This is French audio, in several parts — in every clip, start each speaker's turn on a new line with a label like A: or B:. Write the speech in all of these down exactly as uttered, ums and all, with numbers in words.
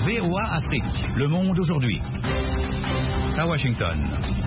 A: V O A Afrique, Le Monde aujourd'hui. À Washington.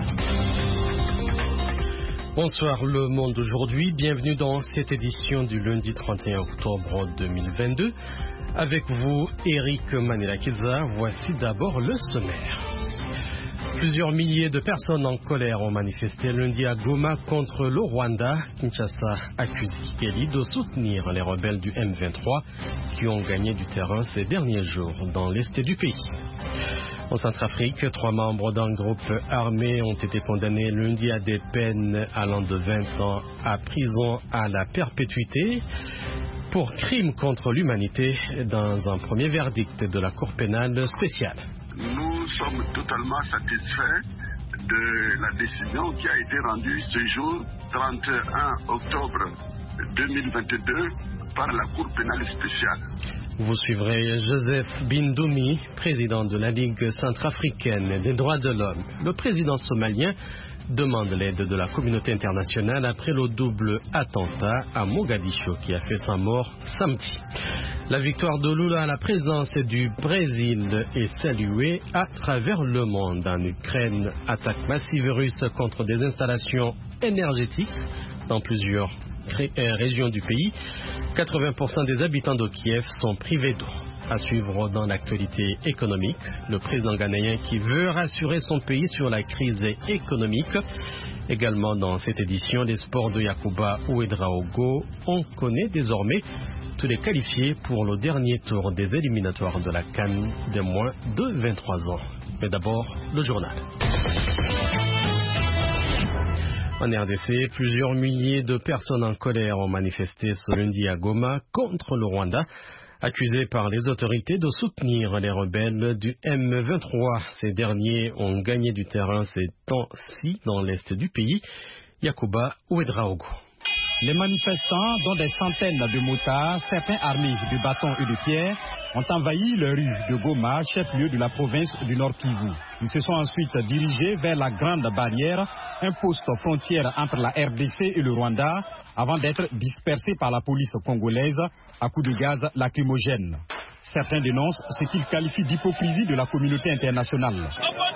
B: Bonsoir Le Monde aujourd'hui, bienvenue dans cette édition du lundi trente et un octobre deux mille vingt-deux. Avec vous, Eric Manelakiza, voici d'abord le sommaire. Plusieurs milliers de personnes en colère ont manifesté lundi à Goma contre le Rwanda. Kinshasa accuse Kigali de soutenir les rebelles du M vingt-trois qui ont gagné du terrain ces derniers jours dans l'est du pays. En Centrafrique, trois membres d'un groupe armé ont été condamnés lundi à des peines allant de vingt ans à prison à la perpétuité pour crimes contre l'humanité dans un premier verdict de la Cour pénale spéciale.
C: Nous sommes totalement satisfaits de la décision qui a été rendue ce jour, trente et un octobre deux mille vingt-deux, par la Cour pénale spéciale.
B: Vous suivrez Joseph Bindoumi, président de la Ligue centrafricaine des droits de l'homme. Le président somalien demande l'aide de la communauté internationale après le double attentat à Mogadiscio qui a fait sa mort samedi. La victoire de Lula à la présidence du Brésil est saluée à travers le monde. En Ukraine, attaque massive russe contre des installations énergétiques dans plusieurs régions du pays. quatre-vingts pour cent des habitants de Kiev sont privés d'eau. À suivre dans l'actualité économique, le président ghanéen qui veut rassurer son pays sur la crise économique. Également dans cette édition, les sports de Yacouba Ouedraogo. On connaît désormais tous les qualifiés pour le dernier tour des éliminatoires de la CAN de moins de vingt-trois ans. Mais d'abord, le journal. En R D C, plusieurs milliers de personnes en colère ont manifesté ce lundi à Goma contre le Rwanda, accusés par les autorités de soutenir les rebelles du M vingt-trois. Ces derniers ont gagné du terrain ces temps-ci dans l'est du pays. Yacouba Ouedraogo.
D: Les manifestants, dont des centaines de motards, certains armés de bâtons et de pierres, ont envahi les rues de Goma, chef-lieu de la province du Nord Kivu. Ils se sont ensuite dirigés vers la Grande Barrière, un poste frontière entre la R D C et le Rwanda, avant d'être dispersés par la police congolaise à coups de gaz lacrymogène. Certains dénoncent ce qu'ils qualifient d'hypocrisie de la communauté internationale.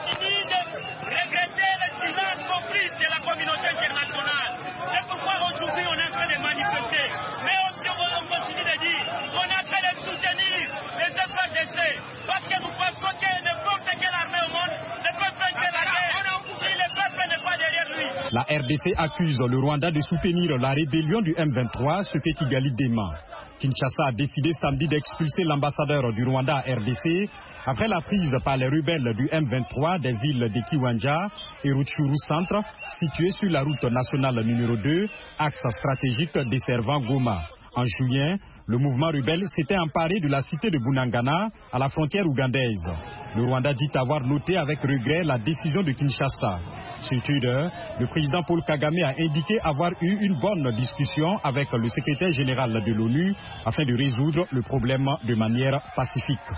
D: La R D C accuse le Rwanda de soutenir la rébellion du M vingt-trois, ce que Kigali dément. Kinshasa a décidé samedi d'expulser l'ambassadeur du Rwanda à R D C après la prise par les rebelles du M vingt-trois des villes de Kiwanja et Rutshuru Centre, situées sur la route nationale numéro deux, axe stratégique desservant Goma. En juillet, le mouvement rebelle s'était emparé de la cité de Bunangana à la frontière ougandaise. Le Rwanda dit avoir noté avec regret la décision de Kinshasa. Sur Twitter, le président Paul Kagame a indiqué avoir eu une bonne discussion avec le secrétaire général de l'ONU afin de résoudre le problème de manière pacifique.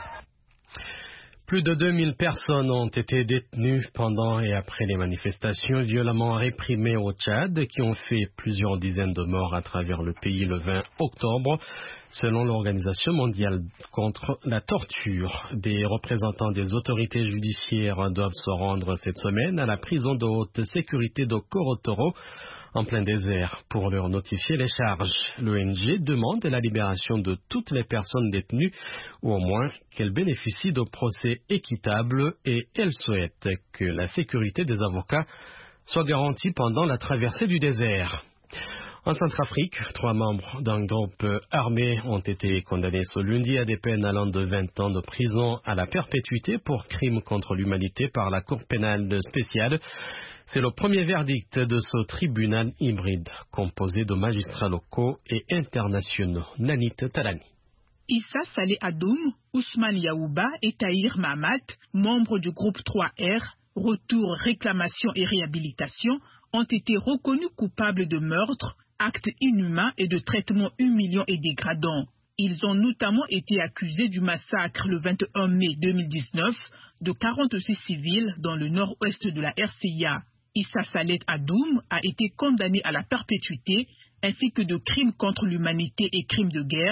B: Plus de deux mille personnes ont été détenues pendant et après les manifestations violemment réprimées au Tchad qui ont fait plusieurs dizaines de morts à travers le pays le vingt octobre. Selon l'Organisation mondiale contre la torture, des représentants des autorités judiciaires doivent se rendre cette semaine à la prison de haute sécurité de Korotoro en plein désert pour leur notifier les charges. L'O N G demande la libération de toutes les personnes détenues ou au moins qu'elles bénéficient de procès équitables et elle souhaite que la sécurité des avocats soit garantie pendant la traversée du désert. En Centrafrique, trois membres d'un groupe armé ont été condamnés ce lundi à des peines allant de vingt ans de prison à la perpétuité pour crimes contre l'humanité par la Cour pénale spéciale. C'est le premier verdict de ce tribunal hybride, composé de magistrats locaux et internationaux. Nanit Talani.
E: Issa Saleh Adoum, Ousmane Yaouba et Tahir Mahamat, membres du groupe trois R, Retour, Réclamation et Réhabilitation, ont été reconnus coupables de meurtre, actes inhumains et de traitements humiliants et dégradants. Ils ont notamment été accusés du massacre le vingt et un mai deux mille dix-neuf de quarante-six civils dans le nord-ouest de la R C I A. Issa Saleh Adoum a été condamné à la perpétuité ainsi que de crimes contre l'humanité et crimes de guerre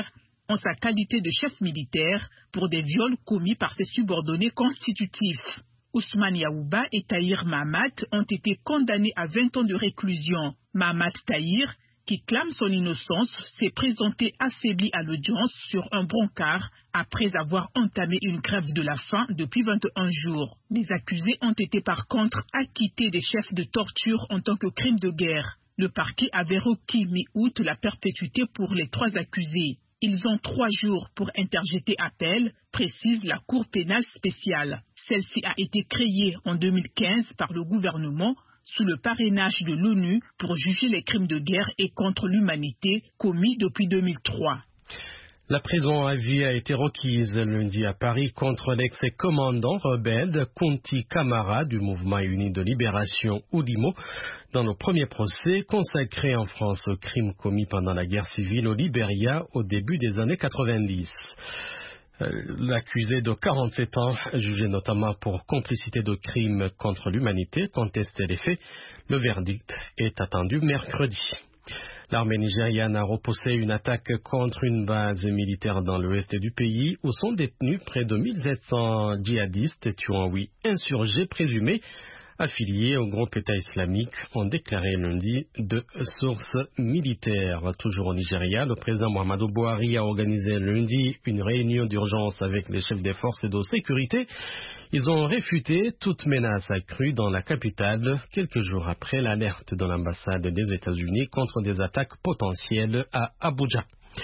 E: en sa qualité de chef militaire pour des viols commis par ses subordonnés constitutifs. Ousmane Yaouba et Tahir Mahamat ont été condamnés à vingt ans de réclusion. Mahamat Tahir, qui clame son innocence, s'est présenté affaibli à l'audience sur un brancard après avoir entamé une grève de la faim depuis vingt et un jours. Les accusés ont été par contre acquittés des chefs de torture en tant que crime de guerre. Le parquet avait requis mi-août la perpétuité pour les trois accusés. Ils ont trois jours pour interjeter appel, précise la Cour pénale spéciale. Celle-ci a été créée en deux mille quinze par le gouvernement sous le parrainage de l'ONU pour juger les crimes de guerre et contre l'humanité commis depuis deux mille trois.
B: La prison à vie a été requise lundi à Paris contre l'ex-commandant rebelle Kunti Kamara du mouvement uni de libération Oudimo dans le premier procès consacré en France aux crimes commis pendant la guerre civile au Libéria au début des années quatre-vingt-dix. L'accusé de quarante-sept ans, jugé notamment pour complicité de crimes contre l'humanité, contestait les faits. Le verdict est attendu mercredi. L'armée nigériane a repoussé une attaque contre une base militaire dans l'ouest du pays où sont détenus près de mille sept cents djihadistes, tuant huit insurgés présumés affiliés au groupe État islamique, ont déclaré lundi de sources militaires. Toujours au Nigeria, le président Muhammadu Buhari a organisé lundi une réunion d'urgence avec les chefs des forces de sécurité. Ils ont réfuté toute menace accrue dans la capitale, quelques jours après l'alerte de l'ambassade des États-Unis contre des attaques potentielles à Abuja.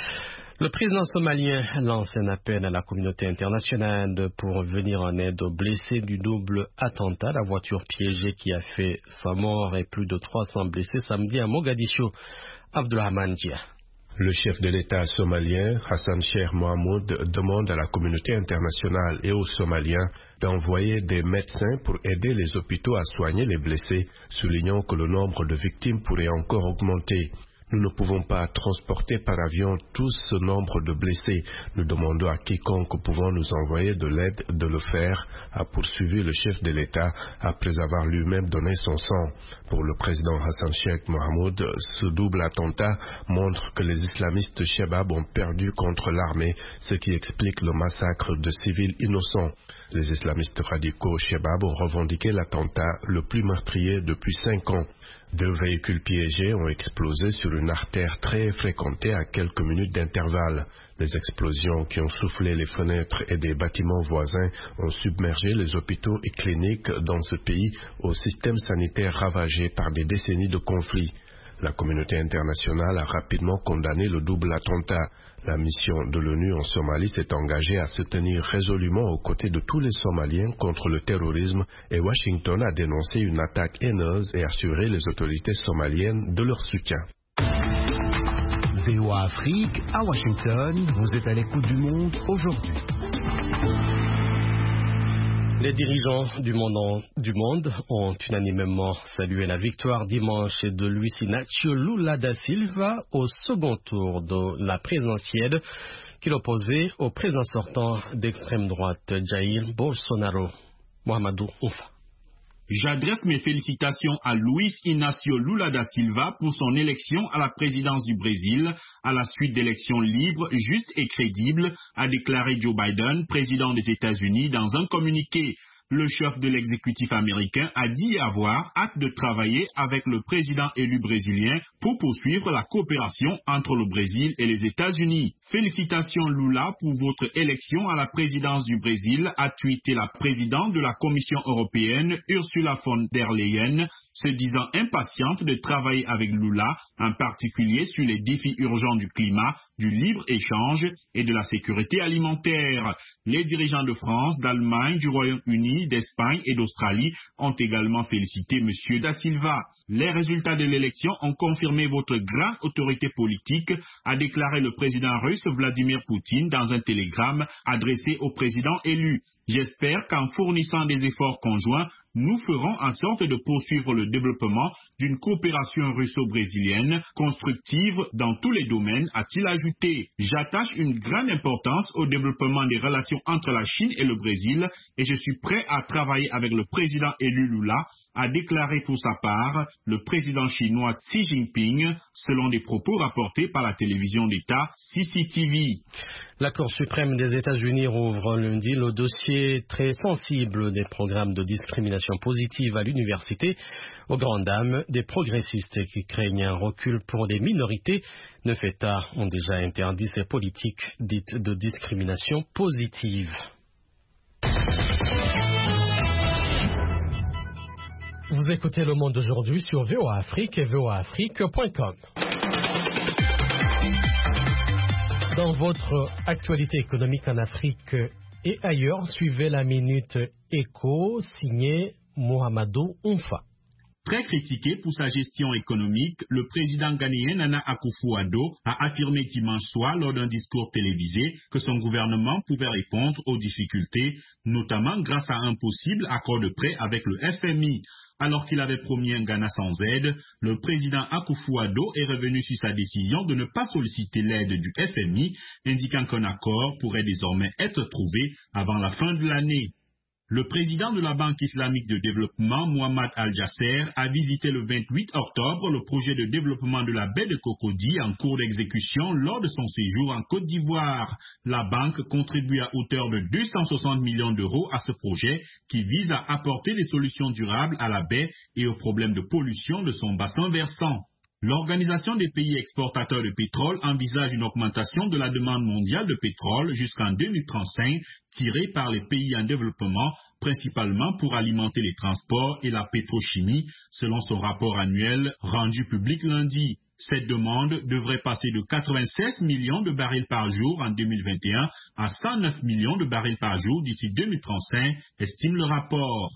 B: Le président somalien lance un appel à la communauté internationale pour venir en aide aux blessés du double attentat, la voiture piégée qui a fait sa mort et plus de trois cents blessés samedi à Mogadiscio. Abdulrahman Dia.
F: Le chef de l'État somalien, Hassan Sheikh Mohamud, demande à la communauté internationale et aux Somaliens d'envoyer des médecins pour aider les hôpitaux à soigner les blessés, soulignant que le nombre de victimes pourrait encore augmenter. Nous ne pouvons pas transporter par avion tout ce nombre de blessés. Nous demandons à quiconque pouvant nous envoyer de l'aide de le faire, a poursuivi le chef de l'État après avoir lui-même donné son sang. Pour le président Hassan Sheikh Mohamud, ce double attentat montre que les islamistes Shabab ont perdu contre l'armée, ce qui explique le massacre de civils innocents. Les islamistes radicaux Shabab ont revendiqué l'attentat le plus meurtrier depuis cinq ans. Deux véhicules piégés ont explosé sur une artère très fréquentée à quelques minutes d'intervalle. Les explosions qui ont soufflé les fenêtres et des bâtiments voisins ont submergé les hôpitaux et cliniques dans ce pays au système sanitaire ravagé par des décennies de conflits. La communauté internationale a rapidement condamné le double attentat. La mission de l'ONU en Somalie s'est engagée à se tenir résolument aux côtés de tous les Somaliens contre le terrorisme et Washington a dénoncé une attaque haineuse et assuré les autorités somaliennes de leur soutien.
G: V O A Afrique, à Washington, vous êtes à l'écoute du monde aujourd'hui.
B: Les dirigeants du monde, du monde ont unanimement salué la victoire dimanche de Luiz Inácio Lula da Silva au second tour de la présidentielle qu'il opposait au président sortant d'extrême droite Jair Bolsonaro. Mohamedou Oufa.
H: J'adresse mes félicitations à Luiz Inácio Lula da Silva pour son élection à la présidence du Brésil à la suite d'élections libres, justes et crédibles, a déclaré Joe Biden, président des États-Unis, dans un communiqué. Le chef de l'exécutif américain a dit avoir hâte de travailler avec le président élu brésilien pour poursuivre la coopération entre le Brésil et les États-Unis. Félicitations Lula pour votre élection à la présidence du Brésil, a tweeté la présidente de la Commission européenne, Ursula von der Leyen, se disant impatiente de travailler avec Lula, en particulier sur les défis urgents du climat, du libre-échange et de la sécurité alimentaire. Les dirigeants de France, d'Allemagne, du Royaume-Uni, d'Espagne et d'Australie ont également félicité M. Da Silva. Les résultats de l'élection ont confirmé votre grande autorité politique, a déclaré le président russe Vladimir Poutine dans un télégramme adressé au président élu. J'espère qu'en fournissant des efforts conjoints, nous ferons en sorte de poursuivre le développement d'une coopération russo-brésilienne constructive dans tous les domaines, a-t-il ajouté. J'attache une grande importance au développement des relations entre la Chine et le Brésil et je suis prêt à travailler avec le président élu Lula a déclaré pour sa part le président chinois Xi Jinping, selon des propos rapportés par la télévision d'État C C T V.
B: La Cour suprême des États-Unis rouvre lundi le dossier très sensible des programmes de discrimination positive à l'université, aux grandes dames des progressistes qui craignent un recul pour des minorités. Neuf États ont déjà interdit ces politiques dites de discrimination positive. Vous écoutez Le Monde aujourd'hui sur V O A Afrique et V O A Afrique point com. Dans votre actualité économique en Afrique et ailleurs, suivez la Minute Éco signée Mohamedou Oumfa.
H: Très critiqué pour sa gestion économique, le président ghanéen Nana Akufo-Addo a affirmé dimanche soir lors d'un discours télévisé que son gouvernement pouvait répondre aux difficultés, notamment grâce à un possible accord de prêt avec le F M I. Alors qu'il avait promis un Ghana sans aide, le président Akufo-Addo est revenu sur sa décision de ne pas solliciter l'aide du F M I, indiquant qu'un accord pourrait désormais être trouvé avant la fin de l'année. Le président de la Banque islamique de développement, Mohamed Al-Jasser, a visité le vingt-huit octobre le projet de développement de la baie de Cocody en cours d'exécution lors de son séjour en Côte d'Ivoire. La banque contribue à hauteur de deux cent soixante millions d'euros à ce projet qui vise à apporter des solutions durables à la baie et aux problèmes de pollution de son bassin versant. L'Organisation des pays exportateurs de pétrole envisage une augmentation de la demande mondiale de pétrole jusqu'en deux mille trente-cinq, tirée par les pays en développement, principalement pour alimenter les transports et la pétrochimie, selon son rapport annuel rendu public lundi. Cette demande devrait passer de quatre-vingt-seize millions de barils par jour en deux mille vingt et un à cent neuf millions de barils par jour d'ici deux mille trente-cinq, estime le rapport.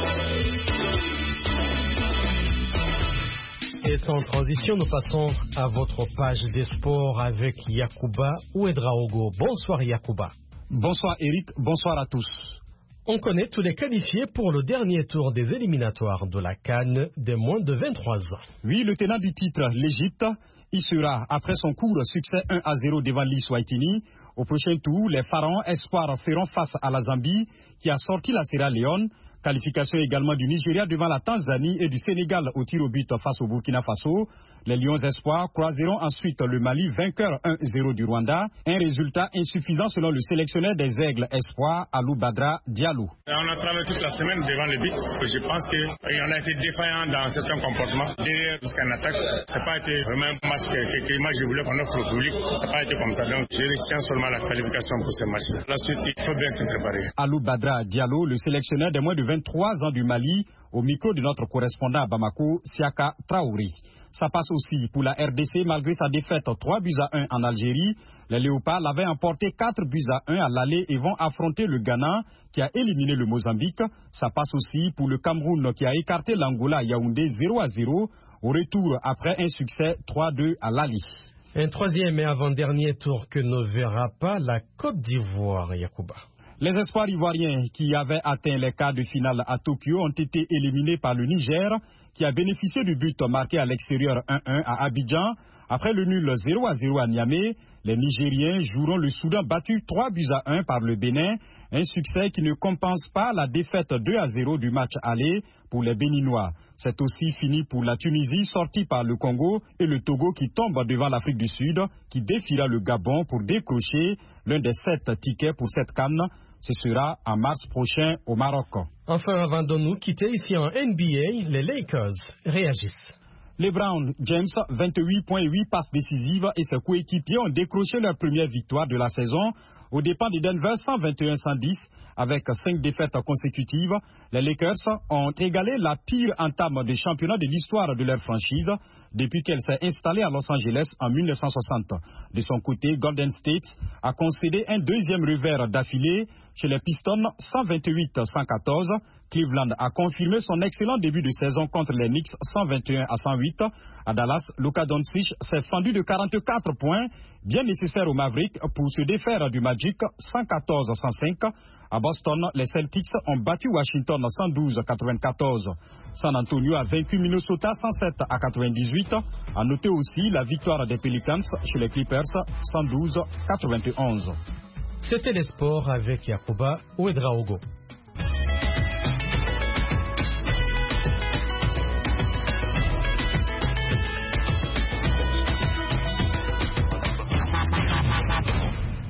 B: Et sans transition, nous passons à votre page des sports avec Yacouba Ouedraogo. Bonsoir Yacouba.
D: Bonsoir Eric, bonsoir à tous.
B: On connaît tous les qualifiés pour le dernier tour des éliminatoires de la CAN des moins de vingt-trois ans.
D: Oui, le tenant du titre, l'Égypte, y sera après son court succès un à zéro devant l'Eswatini. Au prochain tour, les Pharaons Espoirs feront face à la Zambie qui a sorti la Sierra Leone. Qualification également du Nigeria devant la Tanzanie et du Sénégal au tir au but face au Burkina Faso. Les Lions Espoirs croiseront ensuite le Mali, vainqueur un zéro du Rwanda. Un résultat insuffisant selon le sélectionneur des Aigles Espoirs, Alou Badra Diallo.
I: On a travaillé toute la semaine devant le but. Je pense qu'on a été défaillant dans certains comportements. Derrière, jusqu'en attaque, ça n'a pas été vraiment un match que, que, que moi je voulais qu'on offre au public. Ça n'a pas été comme ça. Donc je retiens seulement la qualification pour ce match. La suite, il faut bien se préparer.
D: Alou Badra Diallo, le sélectionneur des moins de vingt-trois ans du Mali, au micro de notre correspondant à Bamako, Siaka Traoré. Ça passe aussi pour la R D C malgré sa défaite trois buts à un en Algérie. Les Léopards l'avaient emporté quatre buts à un à l'aller et vont affronter le Ghana qui a éliminé le Mozambique. Ça passe aussi pour le Cameroun qui a écarté l'Angola à Yaoundé zéro à zéro au retour après un succès trois deux à l'Ali.
B: Un troisième et avant-dernier tour que ne verra pas la Côte d'Ivoire, Yacouba.
D: Les espoirs ivoiriens qui avaient atteint les quarts de finale à Tokyo ont été éliminés par le Niger qui a bénéficié du but marqué à l'extérieur un un à Abidjan. Après le nul zéro à zéro à Niamey, les Nigériens joueront le Soudan battu trois buts à un par le Bénin. Un succès qui ne compense pas la défaite deux à zéro du match aller pour les Béninois. C'est aussi fini pour la Tunisie sortie par le Congo et le Togo qui tombe devant l'Afrique du Sud qui défiera le Gabon pour décrocher l'un des sept tickets pour cette CAN. Ce sera en mars prochain au Maroc.
B: Enfin, avant de nous quitter ici en N B A, les Lakers réagissent.
D: Les Browns, James, vingt-huit points huit passes décisives et ses coéquipiers ont décroché leur première victoire de la saison aux dépens de Denver cent vingt et un à cent dix avec cinq défaites consécutives. Les Lakers ont égalé la pire entame de championnat de l'histoire de leur franchise depuis qu'elle s'est installée à Los Angeles en mille neuf cent soixante. De son côté, Golden State a concédé un deuxième revers d'affilée chez les Pistons cent vingt-huit à cent quatorze. Cleveland a confirmé son excellent début de saison contre les Knicks cent vingt et un à cent huit. À Dallas, Luka Doncic s'est fendu de quarante-quatre points, bien nécessaire aux Mavericks pour se défaire du Magic cent quatorze à cent cinq. À Boston, les Celtics ont battu Washington cent douze à quatre-vingt-quatorze. San Antonio a vaincu Minnesota cent sept à quatre-vingt-dix-huit. À noter aussi la victoire des Pelicans chez les Clippers cent douze à quatre-vingt-onze.
B: C'était les sports avec Yacouba Ouedraogo.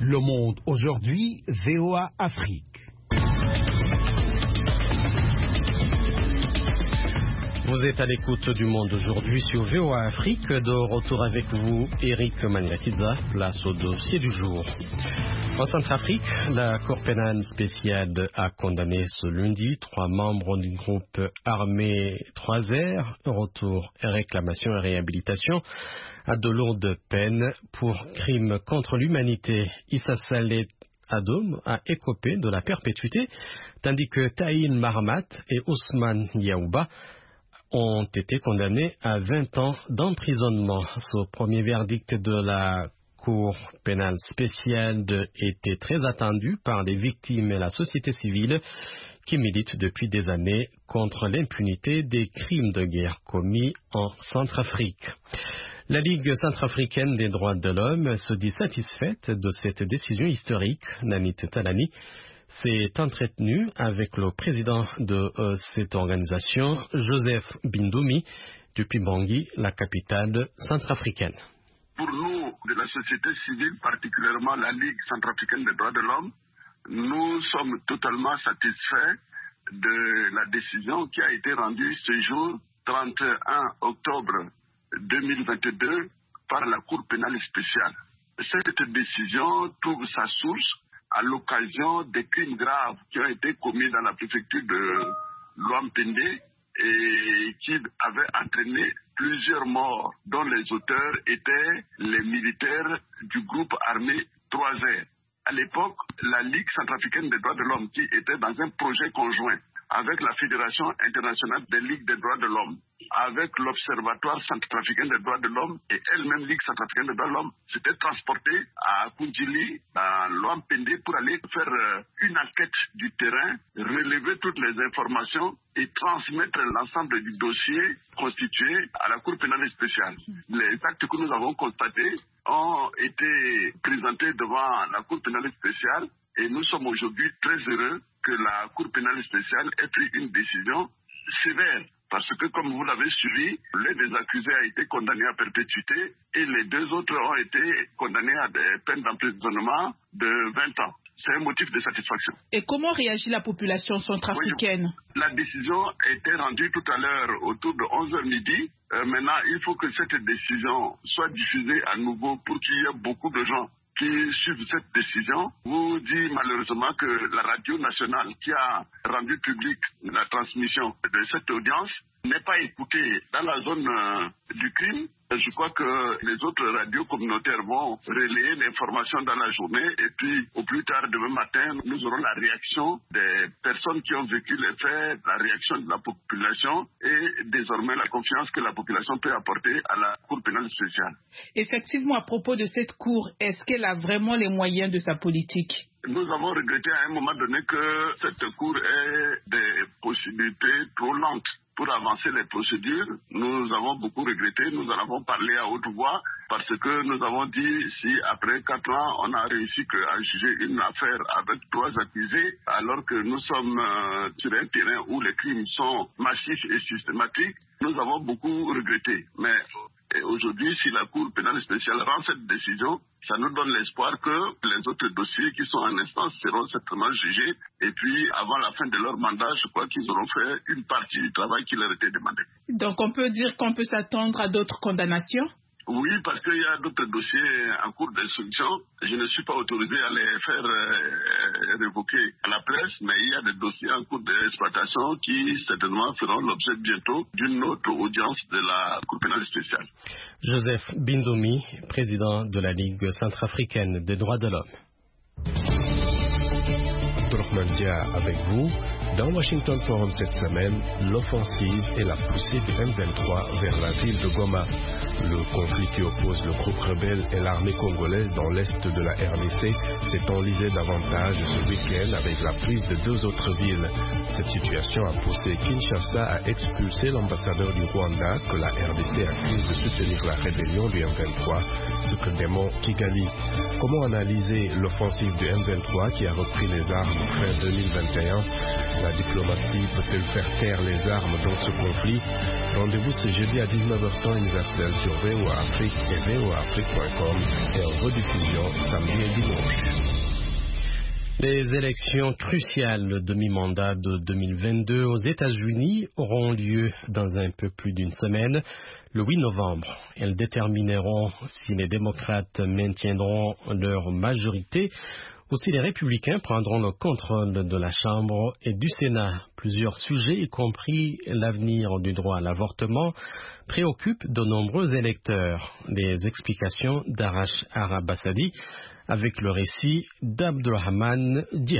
G: Le Monde aujourd'hui, V O A Afrique.
B: Vous êtes à l'écoute du Monde aujourd'hui sur V O A Afrique. De retour avec vous, Eric Maniakiza, place au dossier du jour. En Centrafrique, la Cour pénale spéciale a condamné ce lundi trois membres du groupe armé trois R, retour, réclamation et réhabilitation, à de lourdes peines pour crimes contre l'humanité. Issa Saleh Adoum a écopé de la perpétuité, tandis que Tahir Mahamat et Ousmane Yaouba ont été condamnés à vingt ans d'emprisonnement. Ce premier verdict de la Cour pénale spéciale était très attendu par les victimes et la société civile qui militent depuis des années contre l'impunité des crimes de guerre commis en Centrafrique. La Ligue centrafricaine des droits de l'homme se dit satisfaite de cette décision historique. Nanit Talani s'est entretenu avec le président de euh, cette organisation, Joseph Bindoumi, depuis Bangui, la capitale centrafricaine.
C: Pour nous, de la société civile, particulièrement la Ligue centrafricaine des droits de l'homme, nous sommes totalement satisfaits de la décision qui a été rendue ce jour, trente et un octobre deux mille vingt-deux, par la Cour pénale spéciale. Cette décision trouve sa source à l'occasion des crimes graves qui ont été commis dans la préfecture de Loampende et qui avaient entraîné plusieurs morts, dont les auteurs étaient les militaires du groupe armé trois R. À l'époque, la Ligue centrafricaine des droits de l'homme, qui était dans un projet conjoint avec la Fédération internationale des ligues des droits de l'homme, avec l'Observatoire centrafricain des droits de l'homme et elle-même Ligue centrafricaine des droits de l'homme, s'était transportée à Kundjili, à Loampende, pour aller faire une enquête du terrain, relever toutes les informations et transmettre l'ensemble du dossier constitué à la Cour pénale spéciale. Les actes que nous avons constatés ont été présentés devant la Cour pénale spéciale et nous sommes aujourd'hui très heureux que la Cour pénale spéciale ait pris une décision sévère. Parce que, comme vous l'avez suivi, l'un des accusés a été condamné à perpétuité et les deux autres ont été condamnés à des peines d'emprisonnement de vingt ans. C'est un motif de satisfaction.
E: Et comment réagit la population centrafricaine?
C: Oui, la décision a été rendue tout à l'heure autour de onze heures midi. Euh, maintenant, il faut que cette décision soit diffusée à nouveau pour qu'il y ait beaucoup de gens qui suivent cette décision. Vous dit malheureusement que la radio nationale qui a rendu publique la transmission de cette audience n'est pas écoutée dans la zone euh, du crime. Je crois que les autres radios communautaires vont relayer l'information dans la journée et puis au plus tard demain matin, nous aurons la réaction des personnes qui ont vécu les faits, la réaction de la population et désormais la confiance que la population peut apporter à la Cour pénale spéciale.
E: Effectivement, à propos de cette Cour, est-ce qu'elle a vraiment les moyens de sa politique?
C: Nous avons regretté à un moment donné que cette Cour ait des possibilités trop lentes pour avancer les procédures. Nous avons beaucoup regretté, nous en avons parlé à haute voix parce que nous avons dit si après quatre ans on a réussi à juger une affaire avec trois accusés alors que nous sommes euh, sur un terrain où les crimes sont massifs et systématiques, nous avons beaucoup regretté. Mais et aujourd'hui, si la Cour pénale spéciale rend cette décision, ça nous donne l'espoir que les autres dossiers qui sont en instance seront certainement jugés. Et puis, avant la fin de leur mandat, je crois qu'ils auront fait une partie du travail qui leur était demandé.
E: Donc, on peut dire qu'on peut s'attendre à d'autres condamnations?
C: Oui, parce qu'il y a d'autres dossiers en cours d'instruction. Je ne suis pas autorisé à les faire euh, révoquer à la presse, mais il y a des dossiers en cours d'exploitation qui certainement feront l'objet bientôt d'une autre audience de la Cour pénale spéciale.
B: Joseph Bindoumi, président de la Ligue centrafricaine des droits de l'homme.
F: Dorkmandia avec vous. Dans Washington Forum cette semaine, l'offensive et la poussée du M vingt-trois vers la ville de Goma. Le conflit qui oppose le groupe rebelle et l'armée congolaise dans l'est de la R D C s'est enlisé davantage ce week-end avec la prise de deux autres villes. Cette situation a poussé Kinshasa à expulser l'ambassadeur du Rwanda que la R D C accuse de soutenir la rébellion du M vingt-trois, ce que dément Kigali. Comment analyser l'offensive du M vingt-trois qui a repris les armes fin deux mille vingt et un? La diplomatie peut-elle faire taire les armes dans ce conflit? Rendez-vous ce jeudi à dix-neuf heures temps universel sur V O A Afrique et V O A Afrique point com et en rediffusion samedi et dimanche.
B: Les élections cruciales de mi-mandat de deux mille vingt-deux aux États-Unis auront lieu dans un peu plus d'une semaine, le huit novembre. Elles détermineront si les démocrates maintiendront leur majorité ou si les républicains prendront le contrôle de la Chambre et du Sénat. Plusieurs sujets, y compris l'avenir du droit à l'avortement, préoccupent de nombreux électeurs. Les explications d'Arash Arabassadi avec le récit d'Abdurrahman Dia.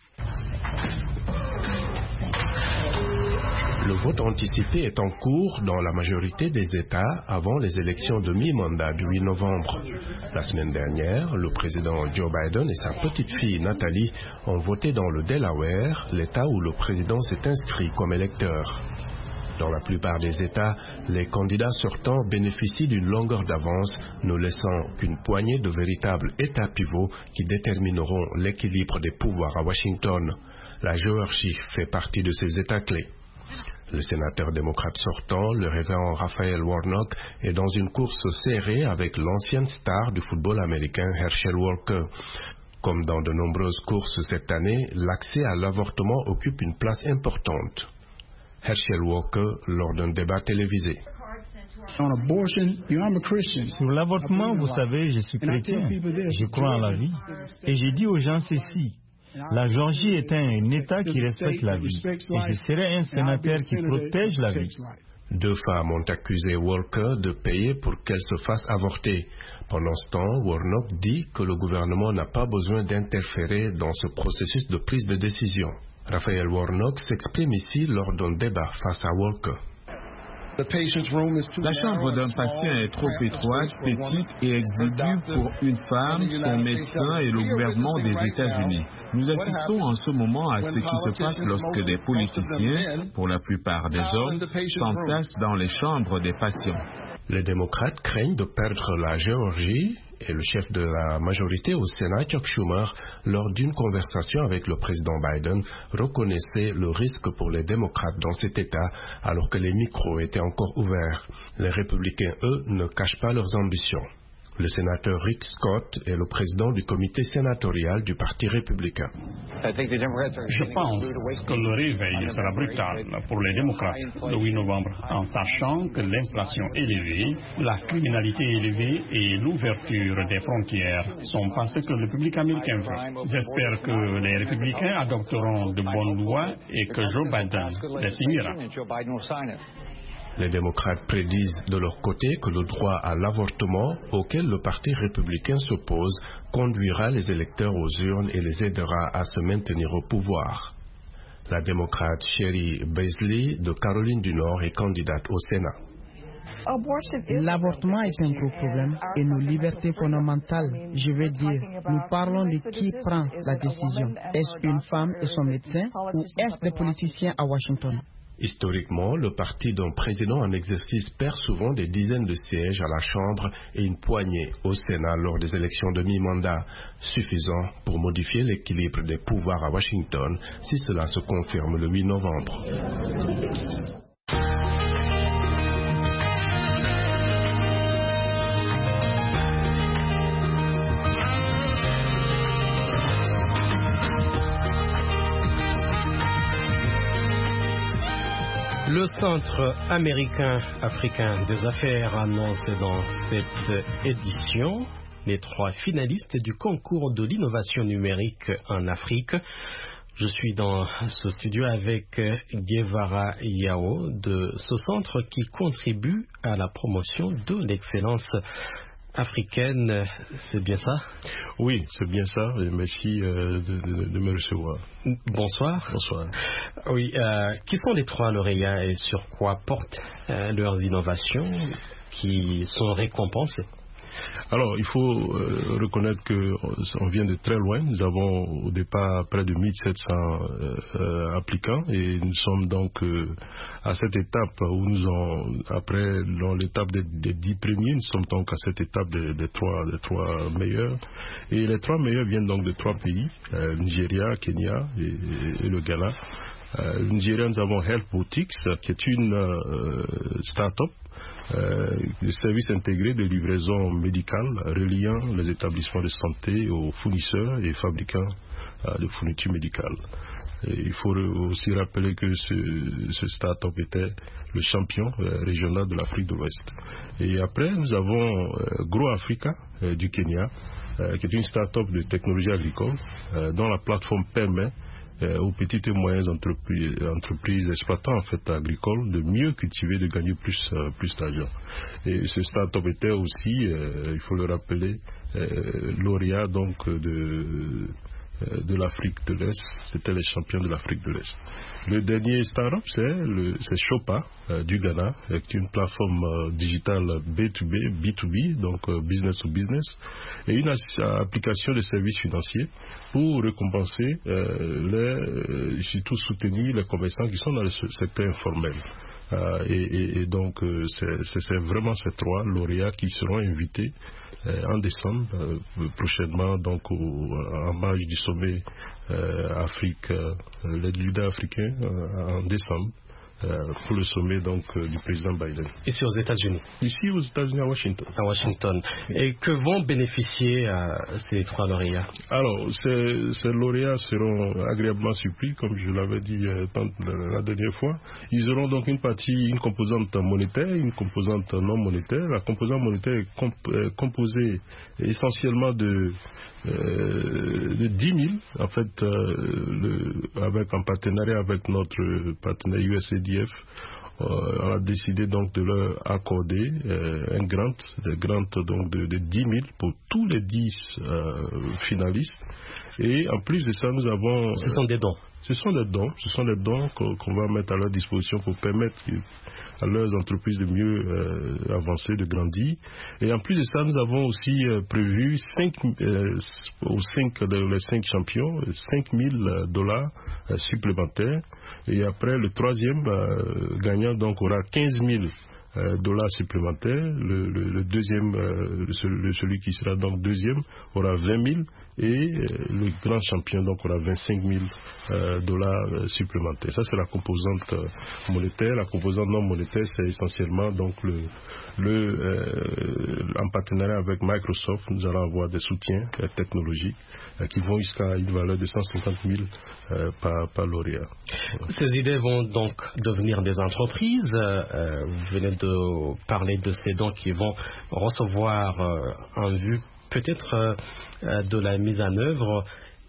F: Le vote anticipé est en cours dans la majorité des États avant les élections de mi-mandat du huit novembre. La semaine dernière, le président Joe Biden et sa petite-fille Nathalie ont voté dans le Delaware, l'État où le président s'est inscrit comme électeur. Dans la plupart des États, les candidats sortants bénéficient d'une longueur d'avance, ne laissant qu'une poignée de véritables États pivots qui détermineront l'équilibre des pouvoirs à Washington. La Géorgie fait partie de ces États clés. Le sénateur démocrate sortant, le révérend Raphaël Warnock, est dans une course serrée avec l'ancienne star du football américain Herschel Walker. Comme dans de nombreuses courses cette année, l'accès à l'avortement occupe une place importante. Herschel Walker lors d'un débat télévisé.
J: Sur l'avortement, vous savez, je suis chrétien, je crois en la vie, et j'ai dit aux gens ceci. La Géorgie est un État qui respecte la vie, et je serai un sénateur qui protège la vie.
F: Deux femmes ont accusé Walker de payer pour qu'elle se fasse avorter. Pendant ce temps, Warnock dit que le gouvernement n'a pas besoin d'interférer dans ce processus de prise de décision. Raphaël Warnock s'exprime ici lors d'un débat face à Walker.
K: La chambre d'un patient est trop étroite, petite et exiguë pour une femme, son médecin et le gouvernement des États-Unis. Nous assistons en ce moment à ce qui se passe lorsque des politiciens, pour la plupart des hommes, s'entassent dans les chambres des patients.
F: Les démocrates craignent de perdre la Géorgie et le chef de la majorité au Sénat, Chuck Schumer, lors d'une conversation avec le président Biden, reconnaissait le risque pour les démocrates dans cet État alors que les micros étaient encore ouverts. Les républicains, eux, ne cachent pas leurs ambitions. Le sénateur Rick Scott est le président du comité sénatorial du Parti républicain.
L: Je pense que le réveil sera brutal pour les démocrates le huit novembre, en sachant que l'inflation élevée, la criminalité élevée et l'ouverture des frontières sont pas ce que le public américain veut. J'espère que les républicains adopteront de bonnes lois et que Joe Biden les signera.
F: Les démocrates prédisent de leur côté que le droit à l'avortement, auquel le Parti républicain s'oppose, conduira les électeurs aux urnes et les aidera à se maintenir au pouvoir. La démocrate Sherry Beasley de Caroline du Nord est candidate au Sénat.
M: L'avortement est un gros problème et nos libertés fondamentales, je veux dire, nous parlons de qui prend la décision. Est-ce une femme et son médecin ou est-ce des politiciens à Washington?
F: Historiquement, le parti d'un président en exercice perd souvent des dizaines de sièges à la Chambre et une poignée au Sénat lors des élections de mi-mandat, suffisant pour modifier l'équilibre des pouvoirs à Washington si cela se confirme le huit novembre.
B: Le Centre américain-africain des affaires annonce dans cette édition les trois finalistes du concours de l'innovation numérique en Afrique. Je suis dans ce studio avec Guevara Yao de ce centre qui contribue à la promotion de l'excellence africaine. C'est bien ça?
N: Oui, c'est bien ça. Et merci euh, de, de, de me recevoir.
B: Bonsoir.
N: Bonsoir.
B: Oui, euh, qui sont les trois lauréats et sur quoi portent euh, leurs innovations qui sont récompensées?
N: Alors, il faut euh, reconnaître qu'on vient de très loin. Nous avons au départ près de mille sept cents euh, euh, applicants et nous sommes donc euh, à cette étape où nous avons, après dans l'étape des, des dix premiers, nous sommes donc à cette étape des, des, trois, des trois meilleurs. Et les trois meilleurs viennent donc de trois pays, euh, Nigeria, Kenya et, et, et le Ghana. Euh, au Nigeria, nous avons Health Botics, qui est une euh, start-up euh, de services intégrés de livraison médicale reliant les établissements de santé aux fournisseurs et fabricants euh, de fournitures médicales. Et il faut aussi rappeler que ce, ce start-up était le champion euh, régional de l'Afrique de l'Ouest. Et après, nous avons euh, Grow Africa euh, du Kenya, euh, qui est une start-up de technologie agricole, euh, dont la plateforme permet euh, aux petites et moyennes entreprises, entreprises exploitant en fait agricoles de mieux cultiver, de gagner plus, euh, plus d'argent. Et ce start-up était aussi, euh, il faut le rappeler, euh, lauréat donc de de l'Afrique de l'Est, c'était les champions de l'Afrique de l'Est. Le dernier start-up, c'est, le, c'est Chopa euh, du Ghana, avec une plateforme euh, digitale B deux B, B deux B, donc euh, business to business, et une as- application de services financiers pour récompenser, euh, les, surtout soutenir les commerçants qui sont dans le secteur informel. Euh, et, et, et donc, euh, c'est, c'est, c'est vraiment ces trois lauréats qui seront invités euh, en décembre, euh, prochainement, donc au, en marge du sommet euh, Afrique, euh, les leaders africains euh, en décembre. Euh, pour le sommet donc euh, du président Biden.
B: Ici aux États-Unis.
N: Ici aux États-Unis à Washington.
B: À Washington. Et que vont bénéficier euh, ces trois lauréats?
N: Alors, ces, ces lauréats seront agréablement surpris, comme je l'avais dit euh, tant, la, la dernière fois. Ils auront donc une partie, une composante monétaire, une composante non monétaire. La composante monétaire est comp, euh, composée essentiellement de Euh, de dix mille, en fait, euh, le, avec, en partenariat avec notre partenaire U S A D F, euh, on a décidé donc de leur accorder euh, un grant, des grants donc de, de dix mille pour tous les dix euh, finalistes. Et en plus de ça, nous avons...
B: Ce sont des dons.
N: Ce sont des dons, ce sont des dons qu'on, qu'on va mettre à leur disposition pour permettre à leurs entreprises de mieux euh, avancer, de grandir. Et en plus de ça, nous avons aussi euh, prévu cinq, euh, aux cinq, les cinq champions, cinq mille dollars euh, supplémentaires. Et après, le troisième euh, gagnant donc aura quinze mille Euh, dollars supplémentaires. Le, le, le deuxième, euh, celui, celui qui sera donc deuxième aura vingt mille et euh, le grand champion donc aura vingt-cinq mille euh, dollars euh, supplémentaires. Ça c'est la composante euh, monétaire. La composante non monétaire c'est essentiellement donc le, le euh, en partenariat avec Microsoft, nous allons avoir des soutiens euh, technologiques euh, qui vont jusqu'à une valeur de cent cinquante mille euh, par, par lauréat.
B: Ces idées vont donc devenir des entreprises. Euh, vous venez de de parler de ces dons qui vont recevoir euh, en vue peut-être euh, de la mise en œuvre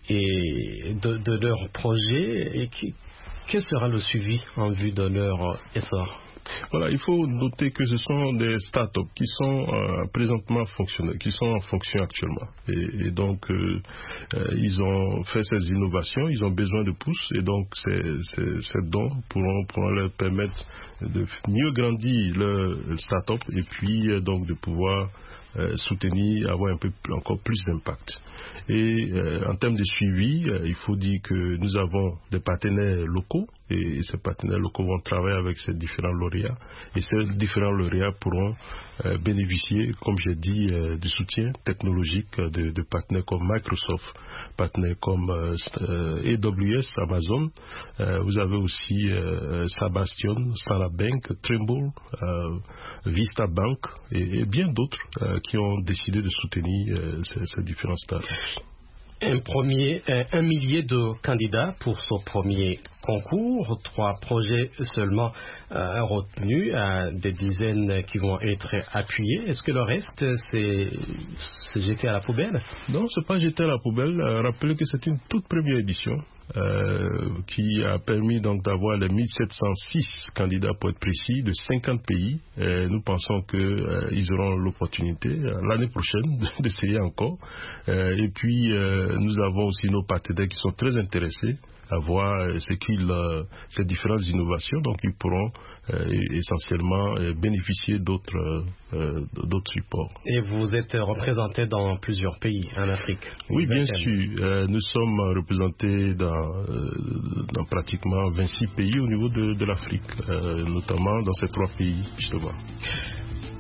B: et de, de leur projet. Et qui, quel sera le suivi en vue de leur essor?
N: Voilà, il faut noter que ce sont des startups qui sont euh, présentement fonctionnels, qui sont en fonction actuellement. Et, et donc, euh, euh, ils ont fait ces innovations, ils ont besoin de pouces, et donc ces, ces, ces dons pourront, pourront leur permettre de mieux grandir leur startup et puis euh, donc de pouvoir euh, soutenir, avoir un peu encore plus d'impact. Et euh, en termes de suivi, euh, il faut dire que nous avons des partenaires locaux et ces partenaires locaux vont travailler avec ces différents lauréats et ces différents lauréats pourront euh, bénéficier, comme j'ai dit, euh, du soutien technologique de, de partenaires comme Microsoft, partenaires comme euh, A W S, Amazon. Euh, vous avez aussi euh, Sabastion, Standard Bank, Trimble, euh, Vista Bank et, et bien d'autres euh, qui ont décidé de soutenir euh, ces, ces différents startups.
B: Un, premier, un millier de candidats pour ce premier concours, trois projets seulement euh, retenus, euh, des dizaines qui vont être appuyés. Est-ce que le reste, c'est, c'est jeté à la poubelle?
N: Non, ce n'est pas jeté à la poubelle. Euh, rappelez que c'est une toute première édition euh, qui a permis donc d'avoir les mille sept cent six candidats pour être précis de cinquante pays. Et nous pensons qu'ils euh, auront l'opportunité euh, l'année prochaine d'essayer encore. Euh, et puis, euh, nous avons aussi nos partenaires qui sont très intéressés à voir euh, ce qu'ils, euh, ces différentes innovations. Donc, ils pourront euh, essentiellement euh, bénéficier d'autres, euh, d'autres supports.
B: Et vous êtes représenté dans plusieurs pays en Afrique?
N: Oui, bien sûr. Euh, nous sommes représentés dans, euh, dans pratiquement vingt-six pays au niveau de, de l'Afrique, euh, notamment dans ces trois pays, justement.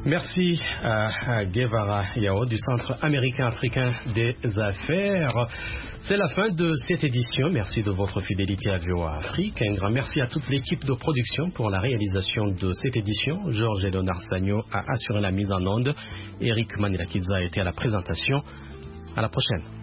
B: Merci à Guevara Yao du Centre américain africain des affaires. C'est la fin de cette édition. Merci de votre fidélité à V O A Afrique. Un grand merci à toute l'équipe de production pour la réalisation de cette édition. Georges et Léonard Sagno a assuré la mise en onde. Eric Manilakidza a été à la présentation. À la prochaine.